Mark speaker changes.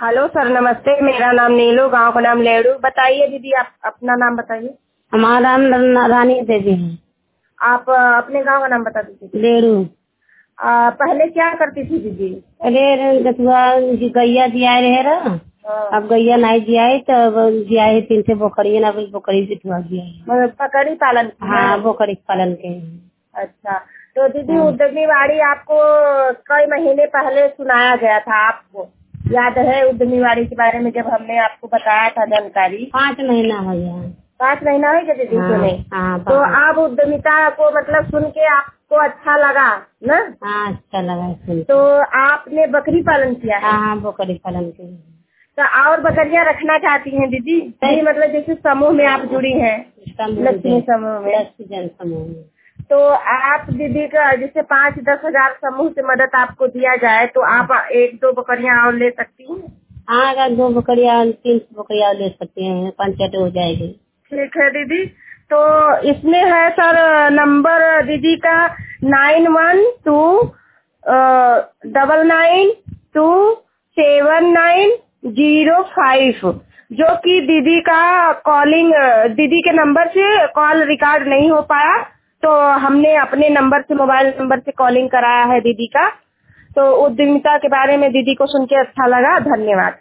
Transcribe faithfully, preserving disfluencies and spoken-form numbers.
Speaker 1: Hello sir, नमस्ते। मेरा नाम नीलू, गांव का नाम लेड़ू। बताइए दीदी, आप अपना नाम बताइए।
Speaker 2: हमारा नाम रानी देवी है।
Speaker 1: आप अ, अपने गांव का नाम बता दीजिए।
Speaker 2: लेड़ू।
Speaker 1: अ, पहले क्या करती थी दीदी?
Speaker 2: अरे गतुआ जी गैया जिया रहे रहा।
Speaker 1: हाँ।
Speaker 2: अब गैया नहीं जियाई तो जिया है तीन से बोकरी ना बोकरी बिठवा दिया है।
Speaker 1: मतलब पकड़ी पालन की है?
Speaker 2: हाँ बोकरी पालन के।
Speaker 1: अच्छा, तो दीदी
Speaker 2: हाँ,
Speaker 1: उद्यमी वाड़ी आपको कई महीने पहले सुनाया गया था, आपको याद है उद्यमी वाड़ी के बारे में जब हमने आपको बताया था जानकारी?
Speaker 2: पाँच महीना हो गया।
Speaker 1: पाँच महीना हो गया दीदी
Speaker 2: हाँ,
Speaker 1: सुने।
Speaker 2: हाँ,
Speaker 1: तो
Speaker 2: पाँच।
Speaker 1: आप उद्यमिता को मतलब सुन के आपको अच्छा लगा ना?
Speaker 2: हाँ अच्छा लगा सुन के।
Speaker 1: तो आपने बकरी पालन किया है?
Speaker 2: हाँ हाँ बोकरी पालन के।
Speaker 1: तो और बकरियां रखना चाहती हैं दीदी? नहीं, मतलब जैसे समूह में आप जुड़ी हैं, लक्ष्मी समूह में।
Speaker 2: लक्ष्मी जन समूह में।
Speaker 1: तो आप दीदी का जैसे पाँच दस हजार समूह से मदद आपको दिया जाए तो आप एक दो बकरियां और ले सकती हैं?
Speaker 2: हाँ अगर दो बकरिया तीन बकरिया ले सकती हैं, पंचायत हो जाएगी।
Speaker 1: ठीक है दीदी। तो इसमें है सर नंबर दीदी का nine one two double nine two seven nine zero five, जो कि दीदी का कॉलिंग दीदी के नंबर से कॉल रिकॉर्ड नहीं हो पाया, तो हमने अपने नंबर से मोबाइल नंबर से कॉलिंग कराया है दीदी का। तो उद्यमिता के बारे में दीदी को सुन के अच्छा लगा। धन्यवाद।